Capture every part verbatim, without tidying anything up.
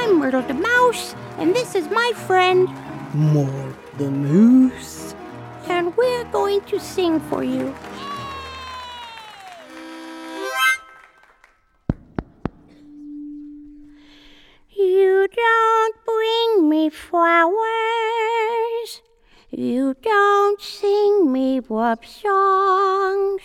I'm Myrtle the Mouse, and this is my friend, Mort the Moose. And we're going to sing for you. You don't bring me flowers, you don't sing me love songs.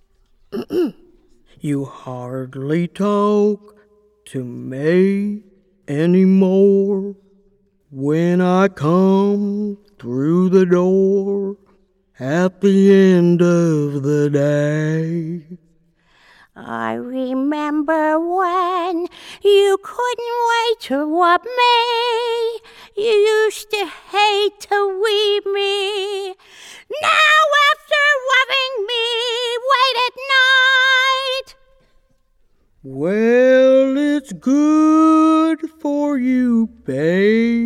You hardly talk to me anymore. When I come through the door at the end of the day, I remember when you couldn't wait to love me. You used to hate to leave me. Now after loving me late at night, well, it's good for you, babe.